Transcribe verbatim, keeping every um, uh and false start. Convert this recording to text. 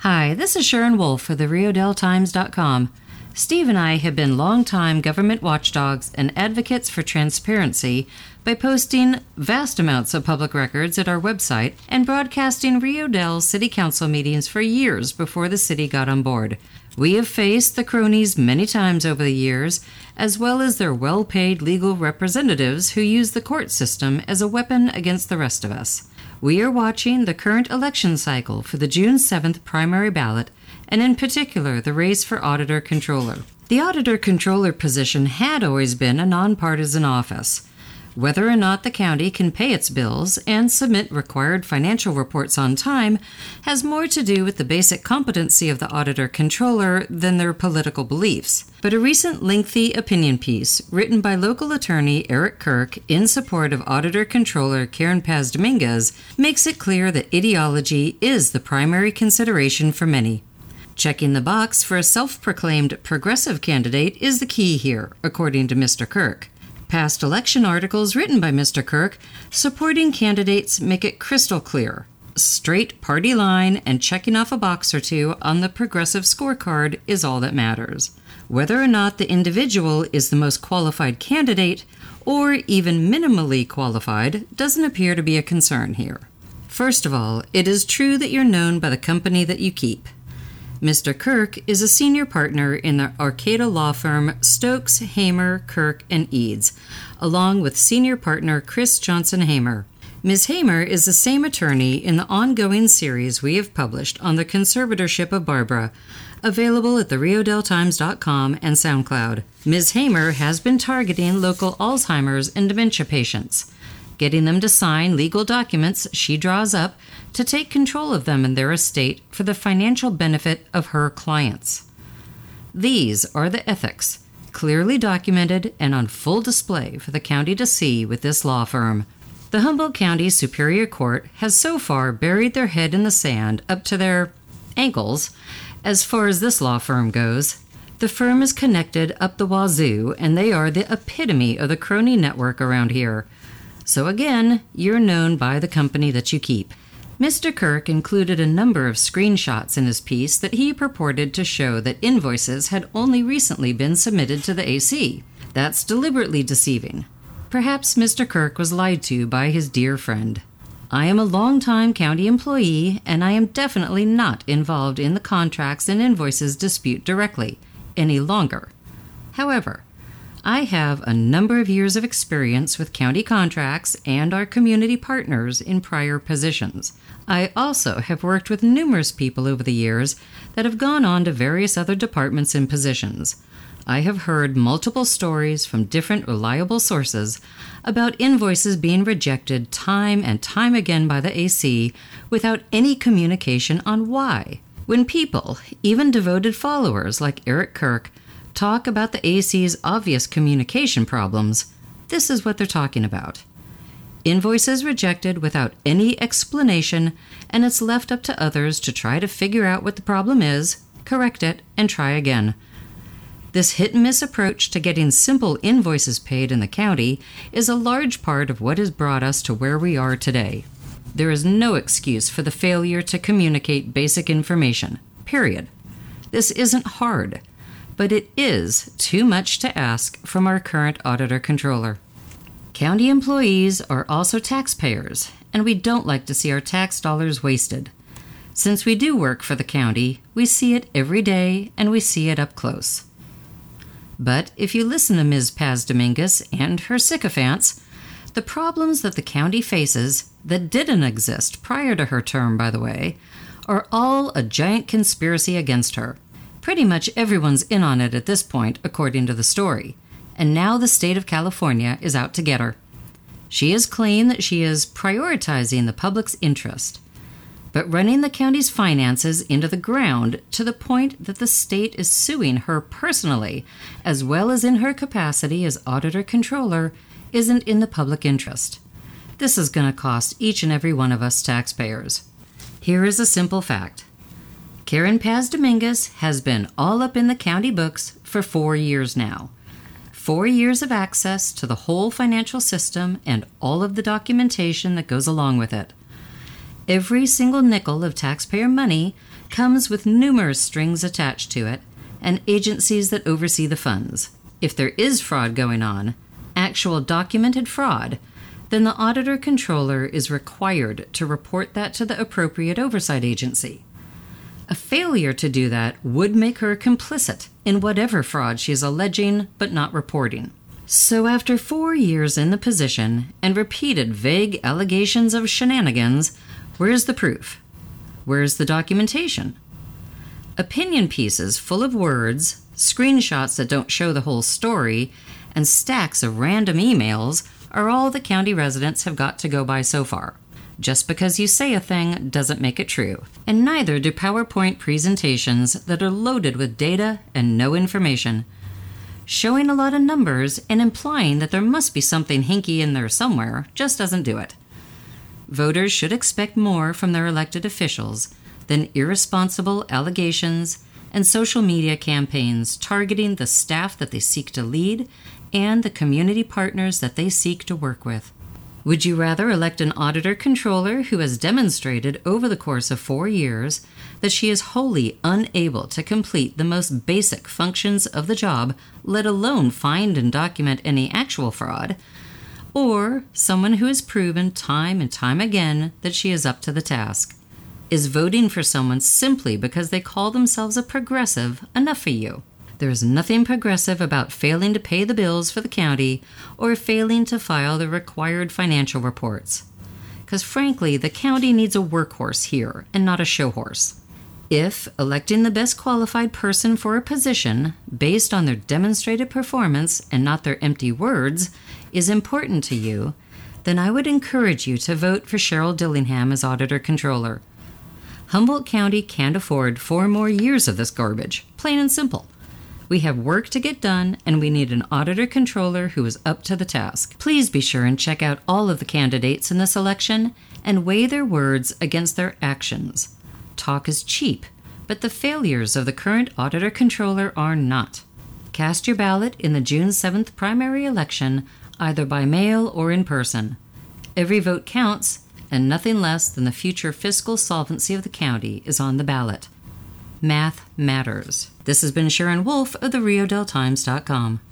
Hi, this is Sharon Wolf for the Rio Dell Times dot com. Steve and I have been longtime government watchdogs and advocates for transparency by posting vast amounts of public records at our website and broadcasting Rio Dell City Council meetings for years before the city got on board. We have faced the cronies many times over the years, as well as their well-paid legal representatives who use the court system as a weapon against the rest of us. We are watching the current election cycle for the June seventh primary ballot, and in particular the race for Auditor-Controller. The Auditor-Controller position had always been a nonpartisan office. Whether or not the county can pay its bills and submit required financial reports on time has more to do with the basic competency of the Auditor-Controller than their political beliefs. But a recent lengthy opinion piece written by local attorney Eric Kirk in support of Auditor-Controller Karen Paz-Dominguez makes it clear that ideology is the primary consideration for many. Checking the box for a self-proclaimed progressive candidate is the key here, according to Mister Kirk. Past election articles written by Mister Kirk supporting candidates make it crystal clear. Straight party line and checking off a box or two on the progressive scorecard is all that matters. Whether or not the individual is the most qualified candidate, or even minimally qualified, doesn't appear to be a concern here. First of all, it is true that you're known by the company that you keep. Mister Kirk is a senior partner in the Arcata law firm Stokes, Hamer, Kirk, and Eads, along with senior partner Chris Johnson Hamer. Miz Hamer is the same attorney in the ongoing series we have published on the conservatorship of Barbara, available at the Rio Dell Times dot com and SoundCloud. Miz Hamer has been targeting local Alzheimer's and dementia patients, getting them to sign legal documents she draws up to take control of them and their estate for the financial benefit of her clients. These are the ethics, clearly documented and on full display for the county to see with this law firm. The Humboldt County Superior Court has so far buried their head in the sand up to their ankles as far as this law firm goes. The firm is connected up the wazoo, and they are the epitome of the crony network around here. So again, you're known by the company that you keep. Mister Kirk included a number of screenshots in his piece that he purported to show that invoices had only recently been submitted to the A C. That's deliberately deceiving. Perhaps Mister Kirk was lied to by his dear friend. I am a longtime county employee, and I am definitely not involved in the contracts and invoices dispute directly any longer. However, I have a number of years of experience with county contracts and our community partners in prior positions. I also have worked with numerous people over the years that have gone on to various other departments and positions. I have heard multiple stories from different reliable sources about invoices being rejected time and time again by the A C without any communication on why. When people, even devoted followers like Eric Kirk, talk about the A C's obvious communication problems, this is what they're talking about. Invoices rejected without any explanation, and it's left up to others to try to figure out what the problem is, correct it, and try again. This hit-and-miss approach to getting simple invoices paid in the county is a large part of what has brought us to where we are today. There is no excuse for the failure to communicate basic information, period. This isn't hard, but it is too much to ask from our current auditor-controller. County employees are also taxpayers, and we don't like to see our tax dollars wasted. Since we do work for the county, we see it every day, and we see it up close. But if you listen to Miz Paz-Dominguez and her sycophants, the problems that the county faces, that didn't exist prior to her term, by the way, are all a giant conspiracy against her. Pretty much everyone's in on it at this point, according to the story, and now the state of California is out to get her. She has claimed that she is prioritizing the public's interest, but running the county's finances into the ground to the point that the state is suing her personally, as well as in her capacity as auditor-controller, isn't in the public interest. This is going to cost each and every one of us taxpayers. Here is a simple fact. Karen Paz-Dominguez has been all up in the county books for four years now. Four years of access to the whole financial system and all of the documentation that goes along with it. Every single nickel of taxpayer money comes with numerous strings attached to it and agencies that oversee the funds. If there is fraud going on, actual documented fraud, then the auditor-controller is required to report that to the appropriate oversight agency. A failure to do that would make her complicit in whatever fraud she is alleging but not reporting. So after four years in the position and repeated vague allegations of shenanigans, where's the proof? Where's the documentation? Opinion pieces full of words, screenshots that don't show the whole story, and stacks of random emails are all the county residents have got to go by so far. Just because you say a thing doesn't make it true, and neither do PowerPoint presentations that are loaded with data and no information. Showing a lot of numbers and implying that there must be something hinky in there somewhere just doesn't do it. Voters should expect more from their elected officials than irresponsible allegations and social media campaigns targeting the staff that they seek to lead and the community partners that they seek to work with. Would you rather elect an auditor-controller who has demonstrated over the course of four years that she is wholly unable to complete the most basic functions of the job, let alone find and document any actual fraud, or someone who has proven time and time again that she is up to the task? Is voting for someone simply because they call themselves a progressive enough for you? There is nothing progressive about failing to pay the bills for the county or failing to file the required financial reports. Because frankly, the county needs a workhorse here and not a show horse. If electing the best qualified person for a position based on their demonstrated performance and not their empty words is important to you, then I would encourage you to vote for Cheryl Dillingham as Auditor-Controller. Humboldt County can't afford four more years of this garbage, plain and simple. We have work to get done, and we need an auditor-controller who is up to the task. Please be sure and check out all of the candidates in this election and weigh their words against their actions. Talk is cheap, but the failures of the current auditor-controller are not. Cast your ballot in the June seventh primary election, either by mail or in person. Every vote counts, and nothing less than the future fiscal solvency of the county is on the ballot. Math matters. This has been Sharon Wolf of the Rio Dell Times dot com.